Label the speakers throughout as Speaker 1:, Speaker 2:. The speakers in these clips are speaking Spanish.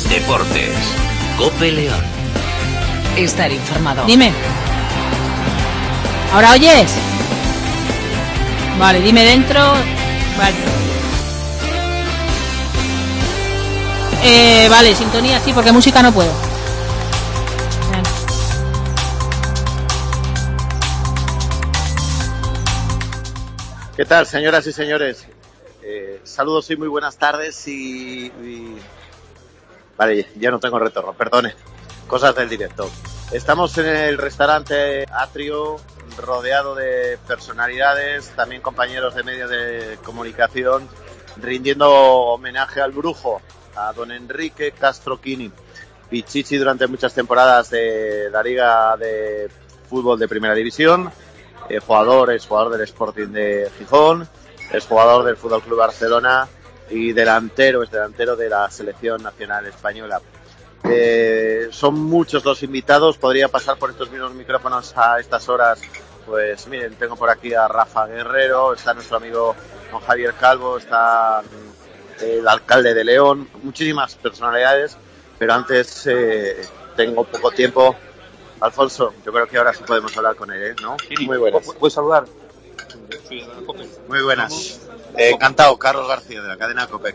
Speaker 1: Deportes. COPE León.
Speaker 2: Estar informado.
Speaker 3: Dime. ¿Ahora oyes? Vale, dime dentro. Vale. Vale, sintonía sí, porque música no puedo.
Speaker 4: ¿Qué tal, señoras y señores? Saludos y muy buenas tardes Vale, ya no tengo retorno, perdone. Cosas del directo. Estamos en el restaurante Atrio, rodeado de personalidades, también compañeros de medios de comunicación, rindiendo homenaje al brujo, a don Enrique Castro Quini, pichichi durante muchas temporadas de la Liga de Fútbol de Primera División. Es jugador del Sporting de Gijón, es jugador del Fútbol Club Barcelona y es delantero de la selección nacional española. Son muchos los invitados, podría pasar por estos mismos micrófonos a estas horas. Pues miren, tengo por aquí a Rafa Guerrero, está nuestro amigo don Javier Calvo, está el alcalde de León, muchísimas personalidades, pero antes tengo poco tiempo. Alfonso, yo creo que ahora sí podemos hablar con él, ¿no? Muy buenas.
Speaker 5: ¿Puedes saludar?
Speaker 4: Muy buenas. Encantado, Carlos García, de la cadena COPE.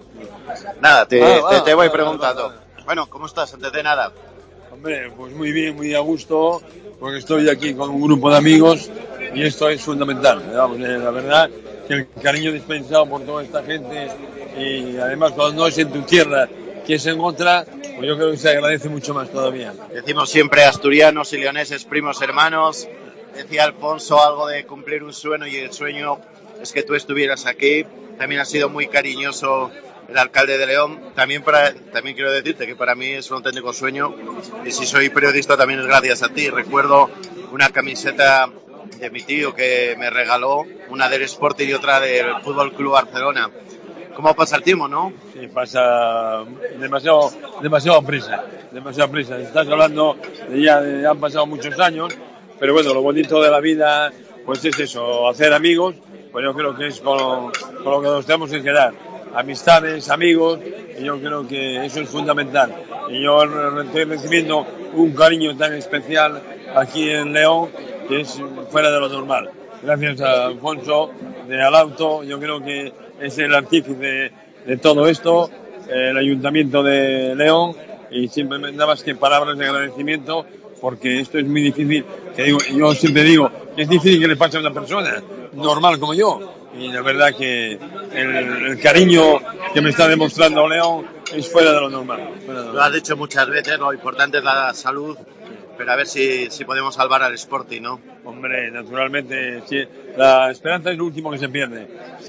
Speaker 4: Nada, te voy preguntando. Bueno, ¿cómo estás? Antes de nada.
Speaker 5: Hombre, pues muy bien, muy a gusto, porque estoy aquí con un grupo de amigos y esto es fundamental. Vamos, la verdad que el cariño dispensado por toda esta gente y además cuando no es en tu tierra, que es en otra, pues yo creo que se agradece mucho más todavía.
Speaker 4: Decimos siempre asturianos y leoneses, primos hermanos. Decía Alfonso algo de cumplir un sueño y el sueño es que tú estuvieras aquí. También ha sido muy cariñoso el alcalde de León. También quiero decirte que para mí es un auténtico sueño y si soy periodista también es gracias a ti. Recuerdo una camiseta de mi tío que me regaló, una del Sporting y otra del Fútbol Club Barcelona. ¿Cómo pasa el tiempo, no?
Speaker 5: Sí, pasa demasiado prisa. Estás hablando de ya han pasado muchos años, pero bueno, lo bonito de la vida pues es eso, hacer amigos, pues yo creo que es con lo que nos tenemos que quedar. Amistades, amigos, y yo creo que eso es fundamental. Y yo estoy recibiendo un cariño tan especial aquí en León que es fuera de lo normal. Gracias a Alfonso de Alauto, yo creo que es el artífice de todo esto, el Ayuntamiento de León, y simplemente nada más que palabras de agradecimiento, porque esto es muy difícil, yo siempre digo que es difícil que le pase a una persona normal como yo, y la verdad que el cariño que me está demostrando León es fuera de lo normal.
Speaker 4: Lo has dicho muchas veces, lo importante es la salud, pero a ver si podemos salvar al Sporting, ¿no?
Speaker 5: Hombre, naturalmente, sí, la esperanza es lo último que se pierde.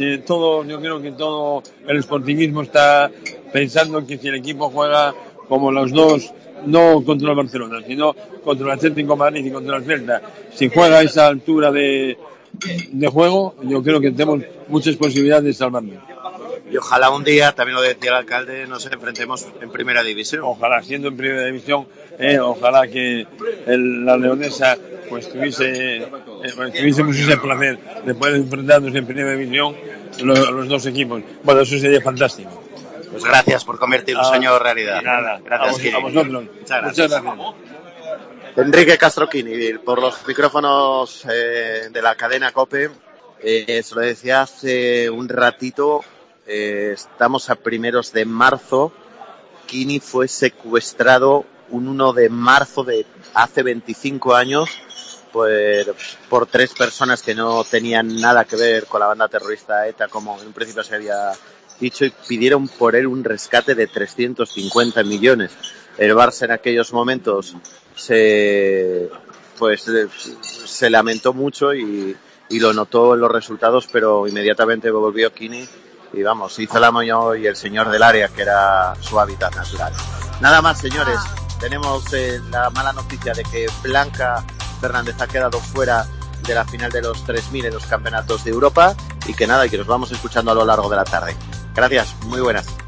Speaker 5: Yo creo que todo el sportingismo está pensando que si el equipo juega como los dos, no contra el Barcelona, sino contra el Atlético de Madrid y contra el Celta, si juega a esa altura de juego, yo creo que tenemos muchas posibilidades de salvarlo.
Speaker 4: Y ojalá un día, también lo decía el alcalde, nos enfrentemos en Primera División.
Speaker 5: Ojalá, siendo en Primera División, ojalá que la leonesa pues tuviésemos ese placer de poder enfrentarnos en Primera División los dos equipos. Bueno, eso sería fantástico.
Speaker 4: Pues gracias por convertir un sueño en realidad.
Speaker 5: Nada,
Speaker 4: gracias,
Speaker 5: a vosotros.
Speaker 4: Muchas gracias. Enrique Castro Quini, por los micrófonos de la cadena COPE. Se lo decía hace un ratito, estamos a primeros de marzo. Quini fue secuestrado un 1 de marzo de hace 25 años por 3 personas que no tenían nada que ver con la banda terrorista ETA, como en un principio se había dicho, y pidieron por él un rescate de 350 millones. El Barça en aquellos momentos se lamentó mucho y lo notó en los resultados, pero inmediatamente volvió Quini y vamos, hizo la moño y el señor del área, que era su hábitat natural. Nada más, señores, tenemos la mala noticia de que Blanca Fernández ha quedado fuera de la final de los 3000 en los campeonatos de Europa y que nada, que nos vamos escuchando a lo largo de la tarde. Gracias, muy buenas.